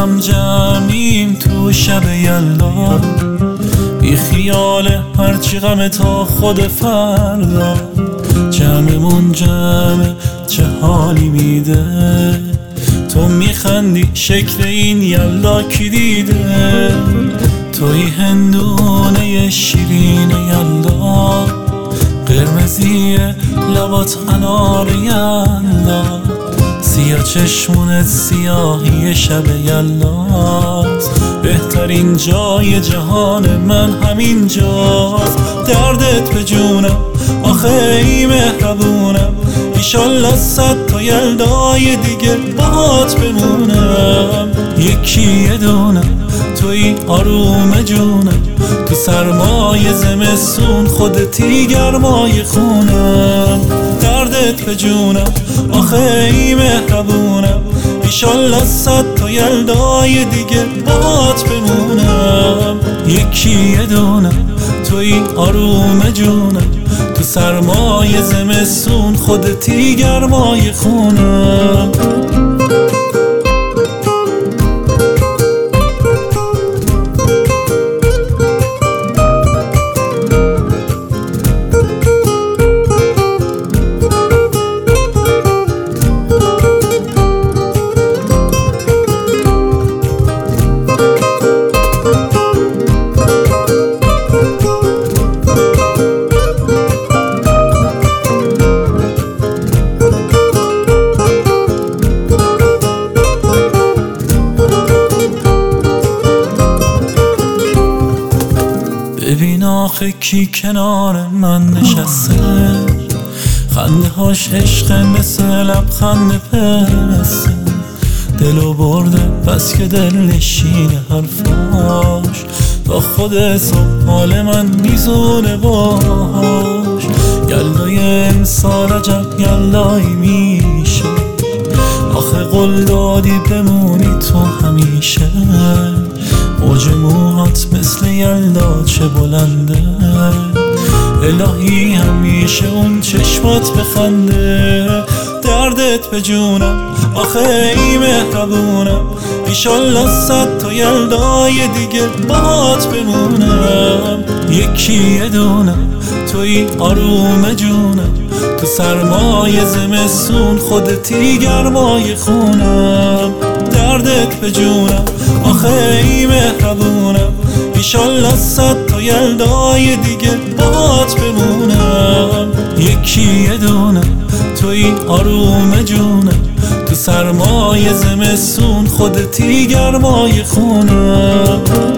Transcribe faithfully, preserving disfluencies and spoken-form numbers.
هم جمعیم تو شب یلدا، بی خیال هرچی غم تا خود فردا. جمعمون جمع چه حالی میده، تو میخندی شکل این یلدا کی دیده. توی هندونه شیرین یلدا، قرمزی لبات انار یلدا، سیاه چشمونت سیاهی شب یلداست. بهترین جای جهان من همین جاست. دردت به جونم آخه ای مهربونم، ایشالله صد تا یلدای دیگه باهات بمونم. یکی یه دونم توی آروم جونم، تو سرمای زمستون خودتی گرمای خونم. دردت به جونم آخه ای مهربونم، ایشالله صد تا یلدای دیگه باهات بمونم. یکی یه دونم توی آروم جونم، تو سرمای زمستون خودتی گرمای خونم. ببین آخه کی کنار من نشسته، خنده هاش عشق مثل لبخند پسته. دلو برده بس که دل نشینه حرفاش، تا خود صبح حال من میزونه باش. یلدای امسال عجب یلدایی میشه، آخه قول دادی بمونی تو همیشه. موج موهات مثل یلدا چه بلنده، الهی همیشه اون چشمات بخنده. دردت به جونم آخه ای مهربونم، ایشالله صد تا یلدای دیگه باهات بمونم. یکی یه دونم توی آروم جونم، تو سرمای زمستون خودتی گرمای خونم. دردت به جونم آخه ای مهربونم، ایشالله صد تا یلدای دیگه باهات بمونم. یکی یه دونم توی آروم جونم، تو سرمای زمستون خودتی گرمای خونم.